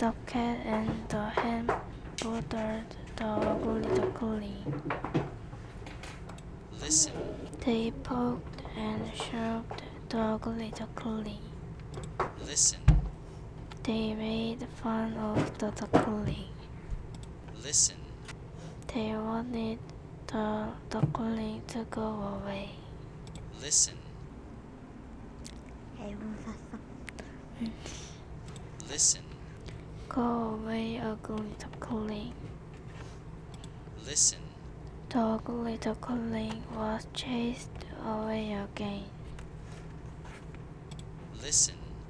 The cat and the hen bothered the ugly duckling. Listen. They poked and shoved the ugly duckling. Listen. They made fun of the duckling. Listen. They wanted the duckling to go away. Listen. Listen. Go away, ugly duckling. Listen. The ugly duckling was chased away again. Listen.